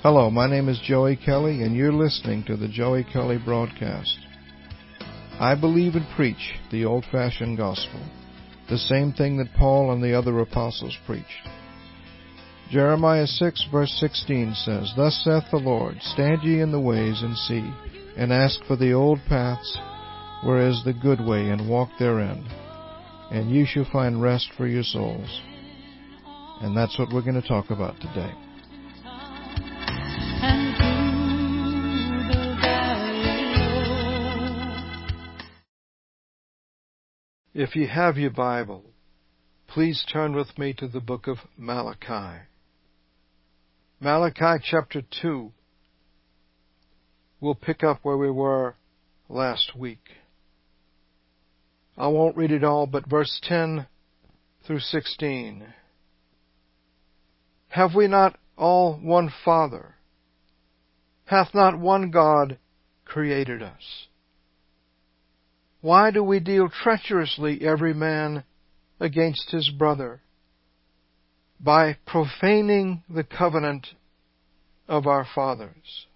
Hello, my name is Joey Kelly, and you're listening to the Joey Kelly Broadcast. I believe and preach the old-fashioned gospel, the same thing that Paul and the other apostles preached. Jeremiah 6, verse 16 says, Thus saith the Lord, Stand ye in the ways and see, and ask for the old paths, where is the good way, and walk therein, and ye shall find rest for your souls. And that's what we're going to talk about today. If you have your Bible, please turn with me to the book of Malachi. Malachi chapter 2. We'll pick up where we were last week. I won't read it all, but verse 10 through 16. Have we not all one Father? Hath not one God created us? Why do we deal treacherously every man against his brother, by profaning the covenant of our fathers?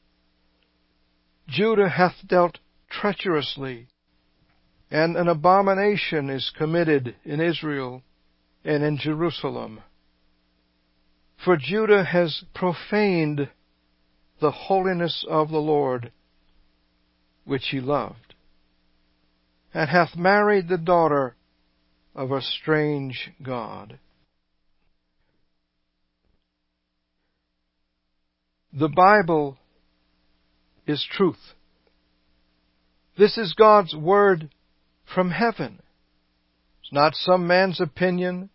Judah hath dealt treacherously, and an abomination is committed in Israel and in Jerusalem. For Judah has profaned the holiness of the Lord, which he loved, and hath married the daughter of a strange god. The Bible is truth. This is God's word from heaven. It's not some man's opinion.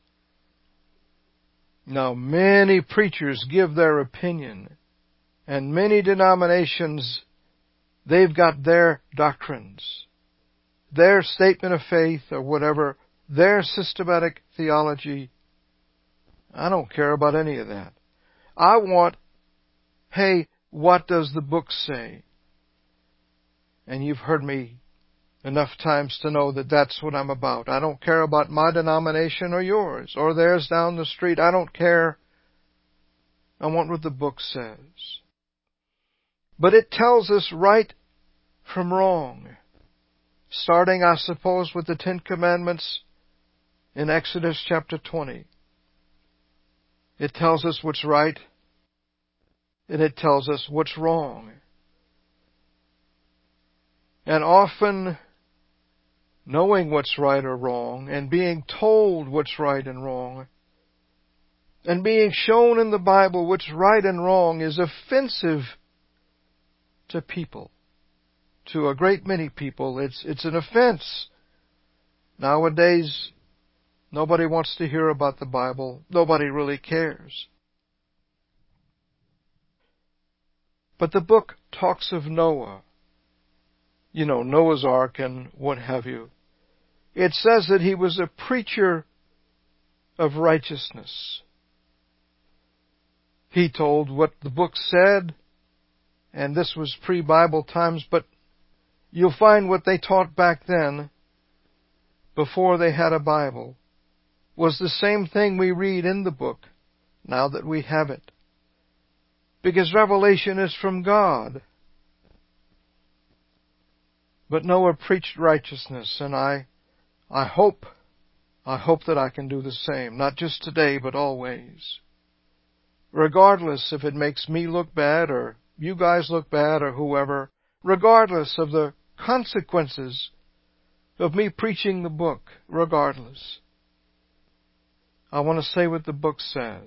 Now, many preachers give their opinion, and many denominations, they've got their doctrines, their statement of faith, or whatever, their systematic theology. I don't care about any of that. I want, hey, what does the book say? And you've heard me enough times to know that that's what I'm about. I don't care about my denomination or yours, or theirs down the street. I don't care. I want what the book says. But it tells us right from wrong. Starting, I suppose, with the Ten Commandments in Exodus chapter 20. It tells us what's right, and it tells us what's wrong. And often, knowing what's right or wrong, and being told what's right and wrong, and being shown in the Bible what's right and wrong is offensive to people. To a great many people, it's an offense. Nowadays, nobody wants to hear about the Bible. Nobody really cares. But the book talks of Noah. You know, Noah's Ark and what have you. It says that he was a preacher of righteousness. He told what the book said, and this was pre-Bible times, but you'll find what they taught back then, before they had a Bible, was the same thing we read in the book, now that we have it. Because revelation is from God. But Noah preached righteousness, and I hope that I can do the same, not just today, but always. Regardless if it makes me look bad, or you guys look bad, or whoever, regardless of the consequences of me preaching the book, regardless. I want to say what the book says.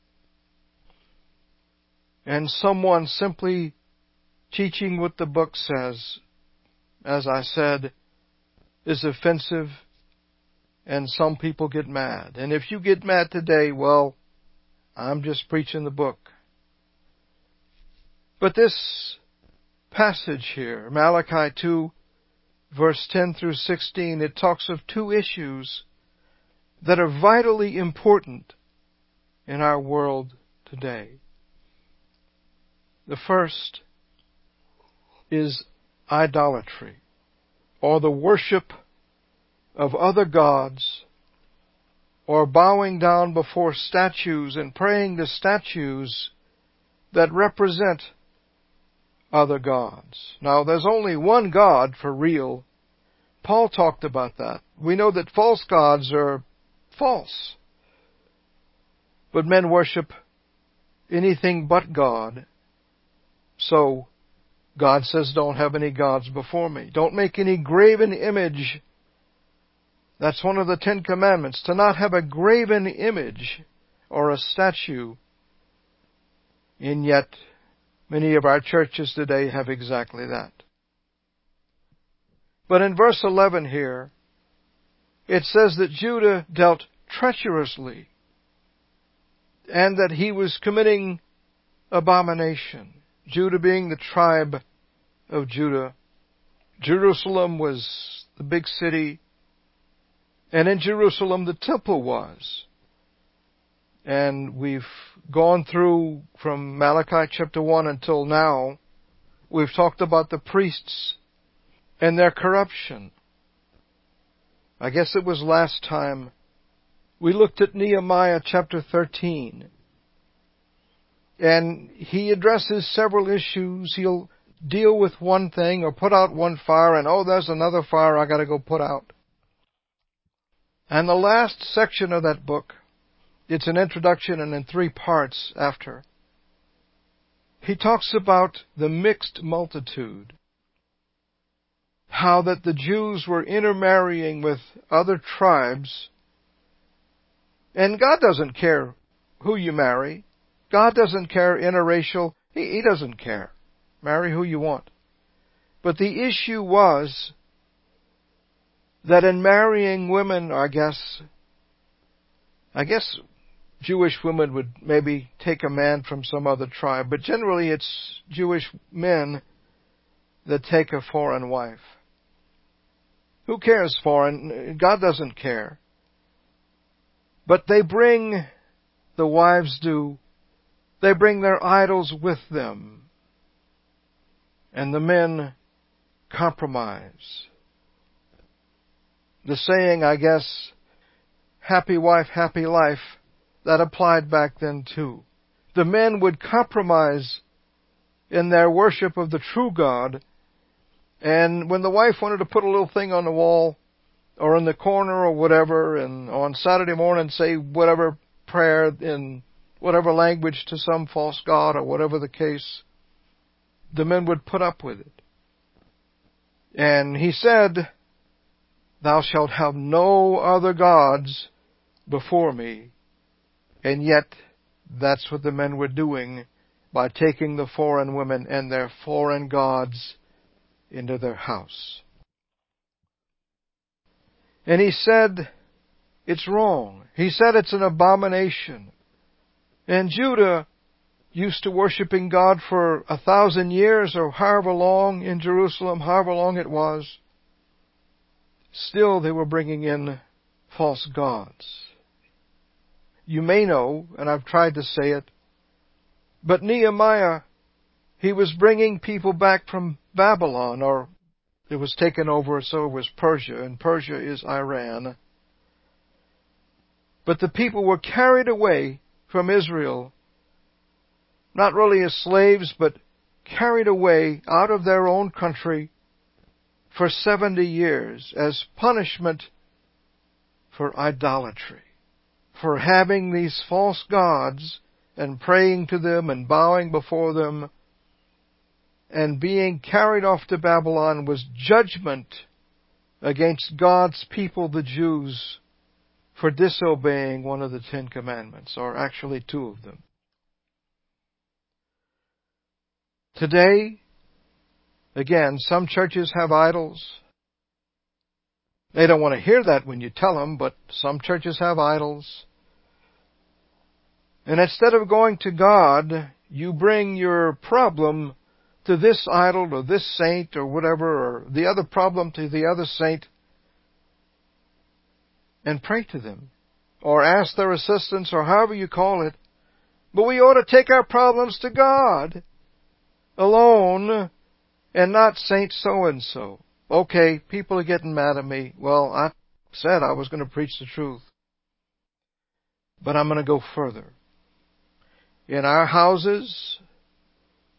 And someone simply teaching what the book says, as I said, is offensive, and some people get mad. And if you get mad today, well, I'm just preaching the book. But this passage here, Malachi 2, verse 10 through 16, it talks of two issues that are vitally important in our world today. The first is idolatry, or the worship of other gods, or bowing down before statues and praying to statues that represent other gods. Now, there's only one God for real. Paul talked about that. We know that false gods are false. But men worship anything but God. So, God says, don't have any gods before me. Don't make any graven image. That's one of the 10 Commandments, to not have a graven image or a statue. And yet, many of our churches today have exactly that. But in verse 11 here, it says that Judah dealt treacherously and that he was committing abomination. Judah being the tribe of Judah. Jerusalem was the big city, and in Jerusalem the temple was. And we've gone through from Malachi chapter 1 until now. We've talked about the priests and their corruption. I guess it was last time we looked at Nehemiah chapter 13. And he addresses several issues. He'll deal with one thing or put out one fire, and there's another fire I got to go put out. And the last section of that book, it's an introduction and in 3 parts after, he talks about the mixed multitude. How that the Jews were intermarrying with other tribes. And God doesn't care who you marry. God doesn't care interracial. He doesn't care. Marry who you want. But the issue was that in marrying women, I guess Jewish women would maybe take a man from some other tribe, but generally it's Jewish men that take a foreign wife. Who cares foreign? God doesn't care. But they bring, the wives do, they bring their idols with them. And the men compromise. The saying, I guess, happy wife, happy life, that applied back then too. The men would compromise in their worship of the true God. And when the wife wanted to put a little thing on the wall or in the corner or whatever, and on Saturday morning say whatever prayer in whatever language to some false god or whatever the case, the men would put up with it. And he said, thou shalt have no other gods before me. And yet, that's what the men were doing by taking the foreign women and their foreign gods into their house. And he said, it's wrong. He said it's an abomination. And Judah, used to worshiping God for 1,000 years or however long in Jerusalem, however long it was, still they were bringing in false gods. You may know, and I've tried to say it, but Nehemiah, he was bringing people back from Babylon, or it was taken over, so it was Persia, and Persia is Iran. But the people were carried away from Israel, not really as slaves, but carried away out of their own country for 70 years as punishment for idolatry, for having these false gods and praying to them and bowing before them. And being carried off to Babylon was judgment against God's people, the Jews, for disobeying one of the 10 Commandments, or actually 2 of them. Today, again, some churches have idols. They don't want to hear that when you tell them, but some churches have idols. And instead of going to God, you bring your problem to this idol or this saint or whatever, or the other problem to the other saint, and pray to them, or ask their assistance, or however you call it. But we ought to take our problems to God alone, and not Saint so-and-so. Okay, people are getting mad at me. Well, I said I was going to preach the truth. But I'm going to go further. In our houses,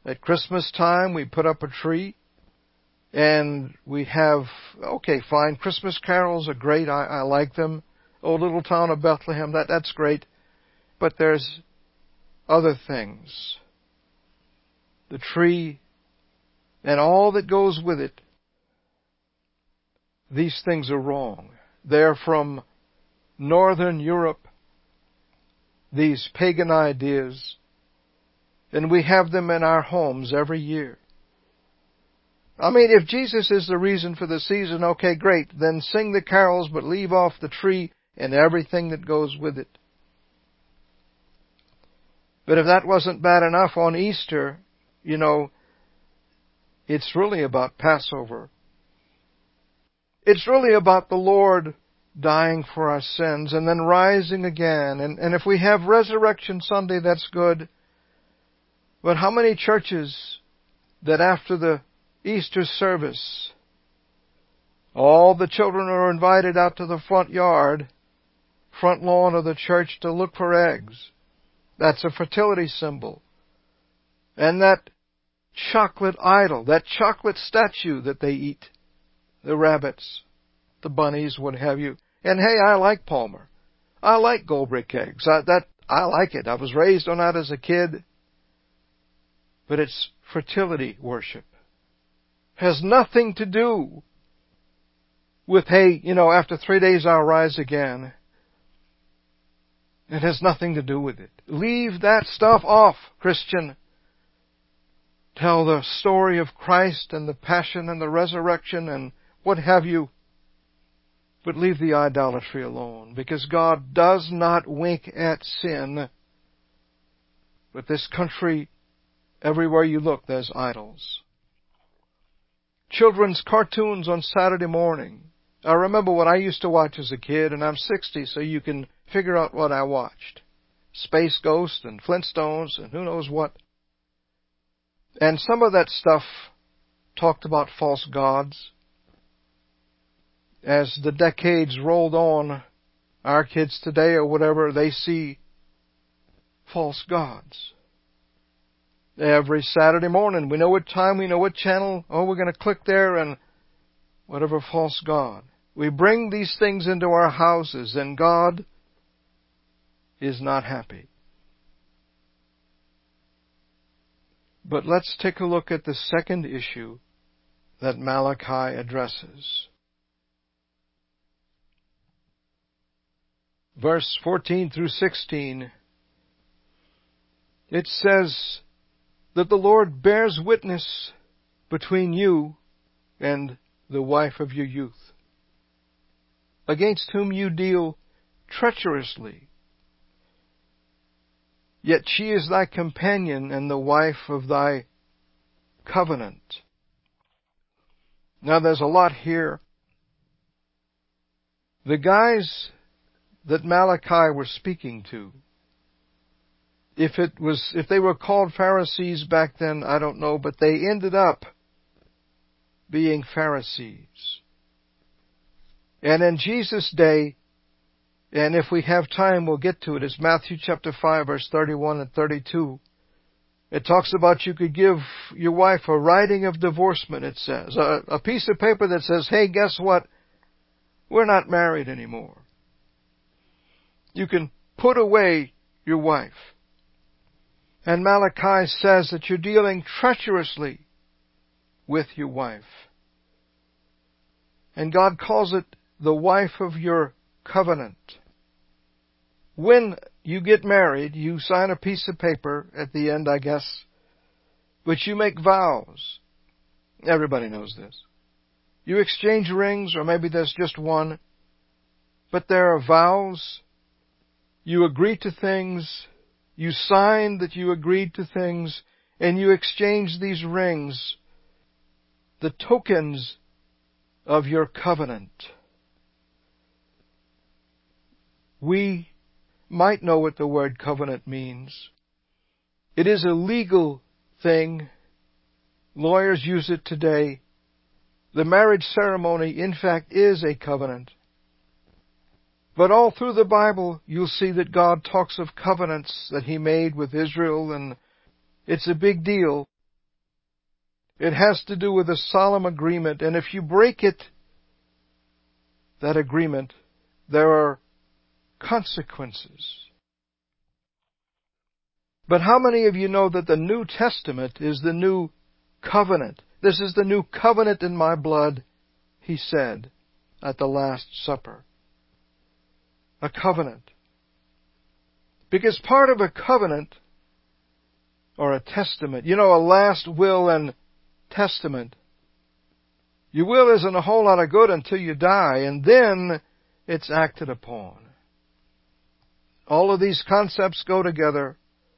At Christmas time, we put up a tree, and we have, okay, fine, Christmas carols are great. I like them. Oh, Little Town of Bethlehem, that's great. But there's other things. The tree and all that goes with it. These things are wrong. They're from Northern Europe, these pagan ideas, and we have them in our homes every year. I mean, if Jesus is the reason for the season, okay, great, then sing the carols, but leave off the tree and everything that goes with it. But if that wasn't bad enough on Easter, it's really about Passover. It's really about the Lord dying for our sins and then rising again. And if we have Resurrection Sunday, that's good. But how many churches that after the Easter service, all the children are invited out to the front lawn of the church to look for eggs? That's a fertility symbol. And that chocolate idol, that chocolate statue that they eat, the rabbits, the bunnies, what have you. And hey, I like Palmer. I like Goldbrick eggs. I like it. I was raised on that as a kid. But it's fertility worship. Has nothing to do with, hey, after 3 days I'll rise again. It has nothing to do with it. Leave that stuff off, Christian. Tell the story of Christ and the passion and the resurrection and what have you. But leave the idolatry alone, because God does not wink at sin. But this country, everywhere you look, there's idols. Children's cartoons on Saturday morning. I remember what I used to watch as a kid, and I'm 60, so you can figure out what I watched. Space Ghost and Flintstones and who knows what. And some of that stuff talked about false gods. As the decades rolled on, our kids today or whatever, they see false gods. Every Saturday morning, we know what time, we know what channel. Oh, we're going to click there and whatever false god. We bring these things into our houses and God is not happy. But let's take a look at the second issue that Malachi addresses. Verse 14 through 16, it says that the Lord bears witness between you and the wife of your youth, against whom you deal treacherously. Yet she is thy companion and the wife of thy covenant. Now there's a lot here. The guys that Malachi were speaking to, if they were called Pharisees back then, I don't know, but they ended up being Pharisees. And in Jesus' day, and if we have time, we'll get to it. It's Matthew chapter 5, verse 31 and 32. It talks about you could give your wife a writing of divorcement, it says. A piece of paper that says, hey, guess what? We're not married anymore. You can put away your wife. And Malachi says that you're dealing treacherously with your wife. And God calls it the wife of your covenant. When you get married, you sign a piece of paper at the end, I guess, but you make vows. Everybody knows this. You exchange rings, or maybe there's just one, but there are vows. You agree to things, you sign that you agreed to things, and you exchange these rings, the tokens of your covenant. We might know what the word covenant means. It is a legal thing. Lawyers use it today. The marriage ceremony, in fact, is a covenant. But all through the Bible, you'll see that God talks of covenants that He made with Israel, and it's a big deal. It has to do with a solemn agreement, and if you break it, that agreement, there are consequences. But how many of you know that the New Testament is the new covenant? This is the new covenant in my blood, he said at the Last Supper. A covenant. Because part of a covenant, or a testament, a last will and testament, your will isn't a whole lot of good until you die, and then it's acted upon. All of these concepts go together.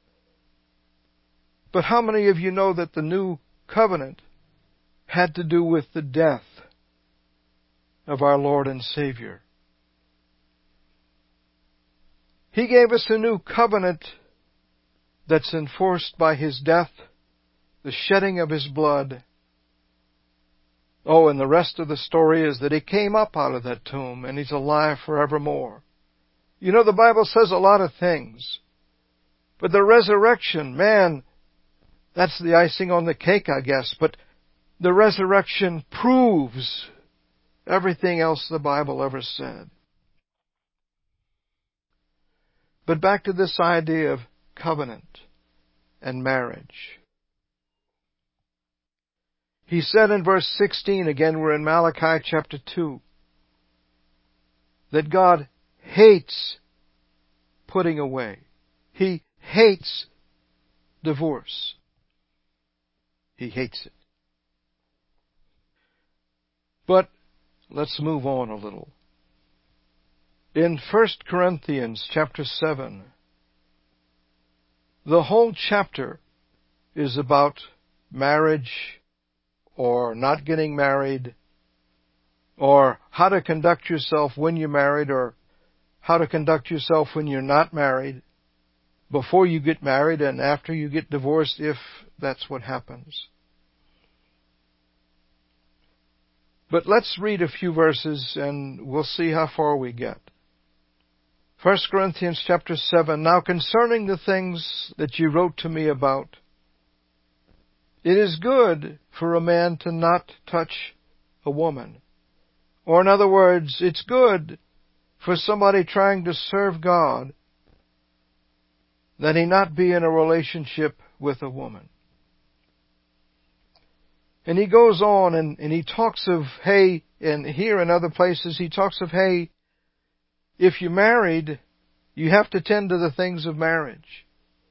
But how many of you know that the new covenant had to do with the death of our Lord and Savior? He gave us a new covenant that's enforced by His death, the shedding of His blood. Oh, and the rest of the story is that He came up out of that tomb and He's alive forevermore. The Bible says a lot of things. But the resurrection, man, that's the icing on the cake, I guess. But the resurrection proves everything else the Bible ever said. But back to this idea of covenant and marriage. He said in verse 16, again we're in Malachi chapter 2, that God hates putting away. He hates divorce. He hates it. But let's move on a little. In 1 Corinthians chapter 7, the whole chapter is about marriage or not getting married, or how to conduct yourself when you're married, or how to conduct yourself when you're not married, before you get married and after you get divorced, if that's what happens. But let's read a few verses and we'll see how far we get. 1 Corinthians chapter 7, now concerning the things that you wrote to me about, it is good for a man to not touch a woman. Or in other words, it's good for somebody trying to serve God that he not be in a relationship with a woman. And he goes on and he talks of, hey, and here in other places he talks of, hey, if you're married, you have to tend to the things of marriage.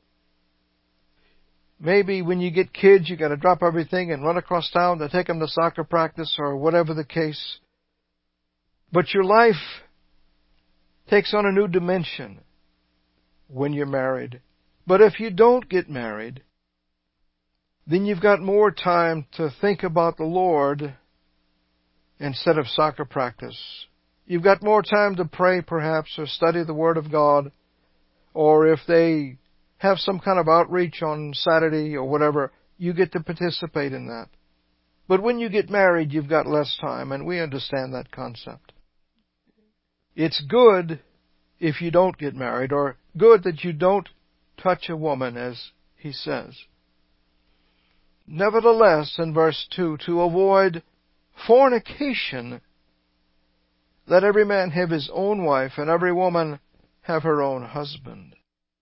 Maybe when you get kids, you got to drop everything and run across town to take them to soccer practice or whatever the case. But your life takes on a new dimension when you're married. But if you don't get married, then you've got more time to think about the Lord instead of soccer practice. You've got more time to pray, perhaps, or study the Word of God. Or if they have some kind of outreach on Saturday or whatever, you get to participate in that. But when you get married, you've got less time, and we understand that concept. It's good if you don't get married, or good that you don't touch a woman, as he says. Nevertheless, in verse 2, to avoid fornication, let every man have his own wife, and every woman have her own husband.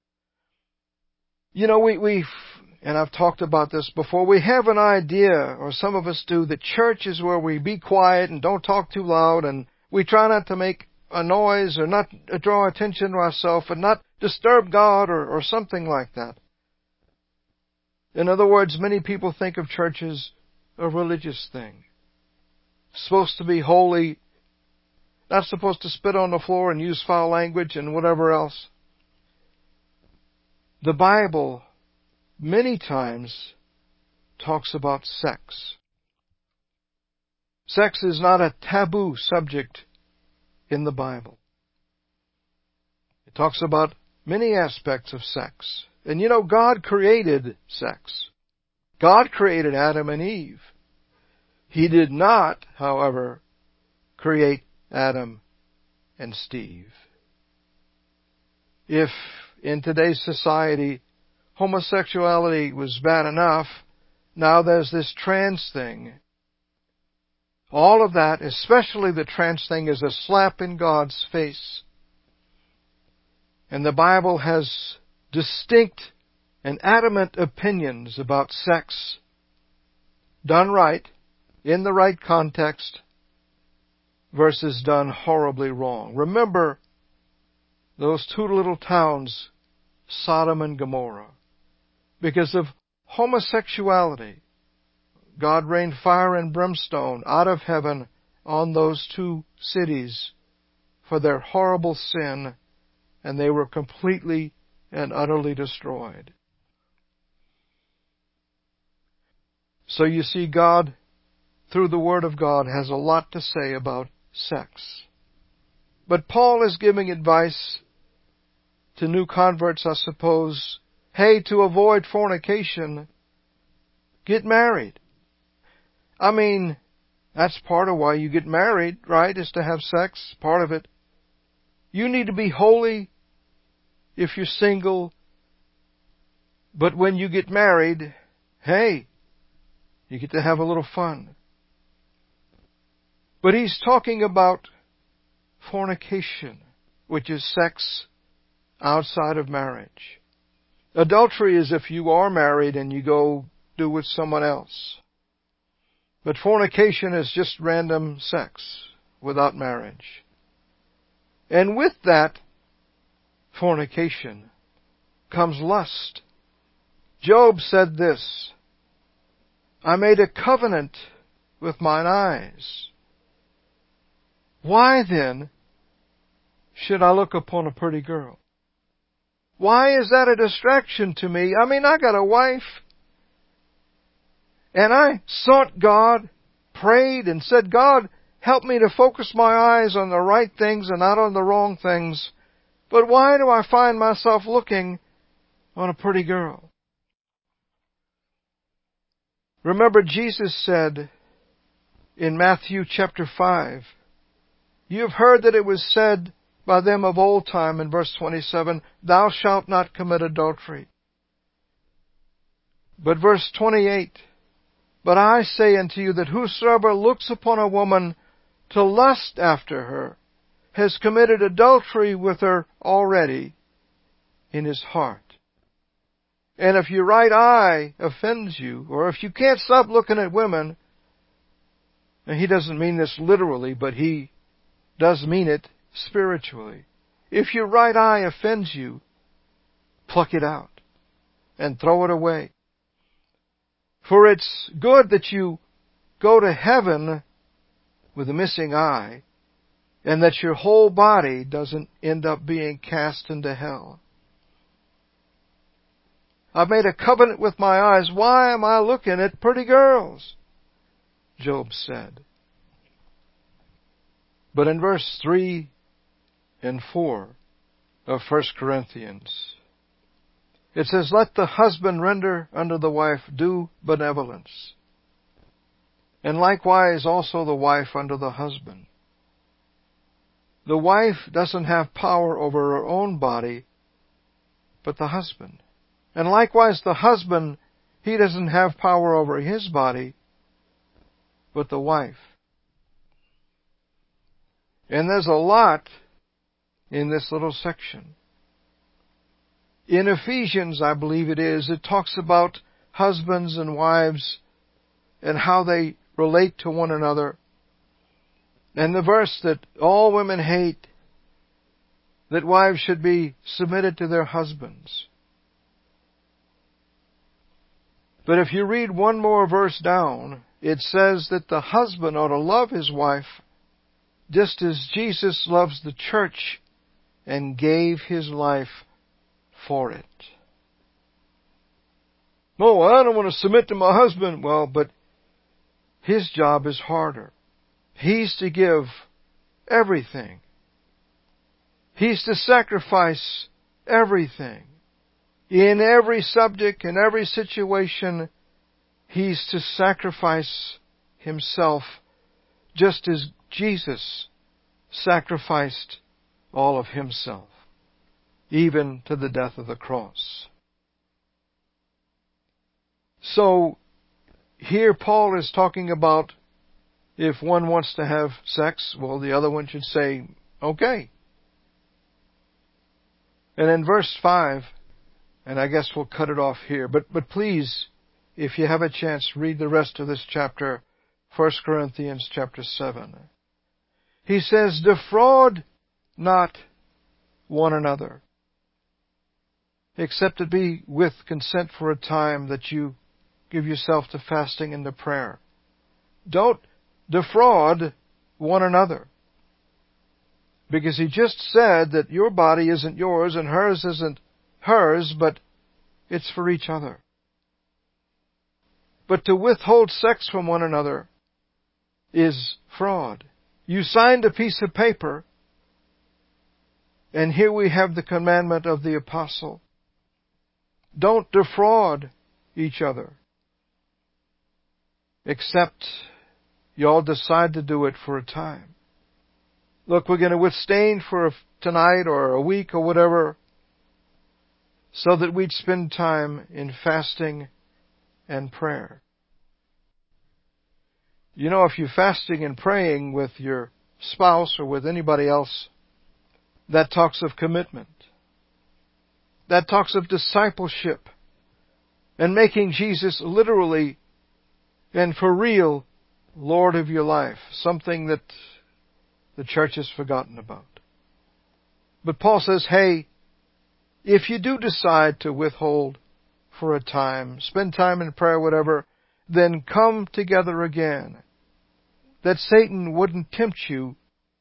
We've, and I've talked about this before, we have an idea, or some of us do, that church is where we be quiet and don't talk too loud, and we try not to make a noise or not draw attention to ourselves and not disturb God or something like that. In other words, many people think of church as a religious thing. Supposed to be holy, not supposed to spit on the floor and use foul language and whatever else. The Bible many times talks about sex. Sex is not a taboo subject in the Bible. It talks about many aspects of sex. And God created sex. God created Adam and Eve. He did not, however, create Adam and Steve. If in today's society homosexuality was bad enough, Now there's this trans thing. All of that, especially the trans thing, is a slap in God's face. And the Bible has distinct and adamant opinions about sex done right, in the right context, versus done horribly wrong. Remember those two little towns, Sodom and Gomorrah. Because of homosexuality, God rained fire and brimstone out of heaven on those two cities for their horrible sin, and they were completely and utterly destroyed. So you see, God, through the Word of God, has a lot to say about sex. But Paul is giving advice to new converts, I suppose. Hey, to avoid fornication, get married. I mean, that's part of why you get married, right, is to have sex, part of it. You need to be holy if you're single. But when you get married, hey, you get to have a little fun. But he's talking about fornication, which is sex outside of marriage. Adultery is if you are married and you go do with someone else. But fornication is just random sex without marriage. And with that fornication comes lust. Job said this, I made a covenant with mine eyes. Why then should I look upon a pretty girl? Why is that a distraction to me? I mean, I got a wife. And I sought God, prayed, and said, God, help me to focus my eyes on the right things and not on the wrong things. But why do I find myself looking on a pretty girl? Remember, Jesus said in Matthew chapter 5, You have heard that it was said by them of old time, in verse 27, Thou shalt not commit adultery. But verse 28, But I say unto you that whosoever looks upon a woman to lust after her has committed adultery with her already in his heart. And if your right eye offends you, or if you can't stop looking at women, and he doesn't mean this literally, but he does mean it spiritually. If your right eye offends you, pluck it out and throw it away. For it's good that you go to heaven with a missing eye, and that your whole body doesn't end up being cast into hell. I've made a covenant with my eyes. Why am I looking at pretty girls? Job said. But in verse 3 and 4 of 1 Corinthians, it says, Let the husband render unto the wife due benevolence, and likewise also the wife unto the husband. The wife doesn't have power over her own body, but the husband. And likewise the husband, he doesn't have power over his body, but the wife. And there's a lot in this little section. In Ephesians, I believe it is, it talks about husbands and wives and how they relate to one another. And the verse that all women hate, that wives should be submitted to their husbands. But if you read one more verse down, it says that the husband ought to love his wife just as Jesus loves the church and gave his life for it. No, I don't want to submit to my husband. Well, but his job is harder. He's to give everything. He's to sacrifice everything. In every subject, in every situation, he's to sacrifice himself just as Jesus sacrificed all of himself, even to the death of the cross. So, here Paul is talking about if one wants to have sex, well, the other one should say, okay. And in verse 5, and I guess we'll cut it off here, but please, if you have a chance, read the rest of this chapter, 1 Corinthians chapter 7. He says, defraud not one another, except it be with consent for a time that you give yourself to fasting and to prayer. Don't defraud one another. Because he just said that your body isn't yours and hers isn't hers, but it's for each other. But to withhold sex from one another is fraud. You signed a piece of paper, and here we have the commandment of the apostle. Don't defraud each other, except you all decide to do it for a time. Look, we're going to abstain for tonight or a week or whatever, so that we'd spend time in fasting and prayer. You know, if you're fasting and praying with your spouse or with anybody else, that talks of commitment. That talks of discipleship and making Jesus literally and for real Lord of your life, something that the church has forgotten about. But Paul says, hey, if you do decide to withhold for a time, spend time in prayer, whatever, then come together again, that Satan wouldn't tempt you,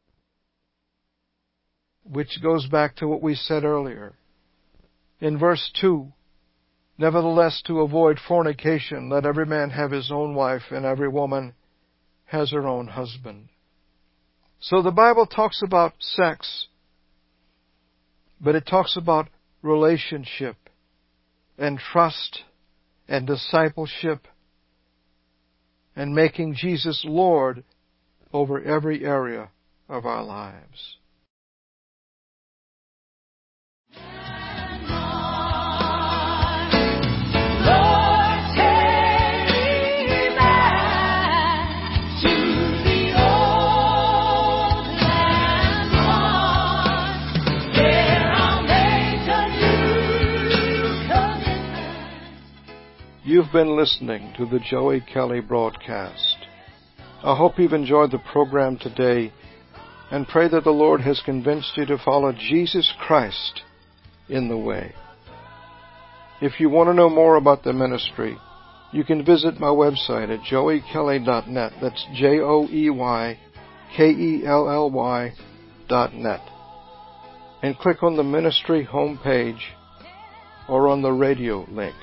which goes back to what we said earlier. In verse 2, nevertheless, to avoid fornication, let every man have his own wife, and every woman has her own husband. So the Bible talks about sex, but it talks about relationship and trust and discipleship and making Jesus Lord over every area of our lives. You've been listening to the Joey Kelly broadcast. I hope you've enjoyed the program today and pray that the Lord has convinced you to follow Jesus Christ in the way. If you want to know more about the ministry, you can visit my website at joeykelly.net. That's JOEYKELLY.net. And click on the ministry homepage or on the radio link.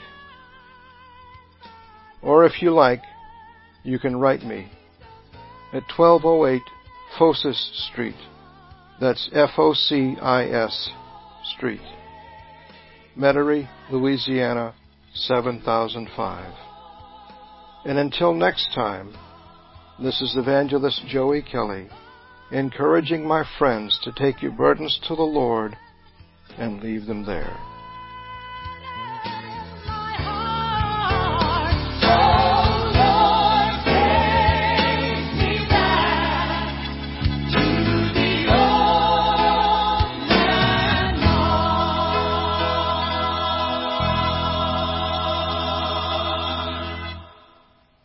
Or if you like, you can write me at 1208 Focis Street. That's Focis Street, Metairie, Louisiana, 7005. And until next time, this is Evangelist Joey Kelly, encouraging my friends to take your burdens to the Lord and leave them there.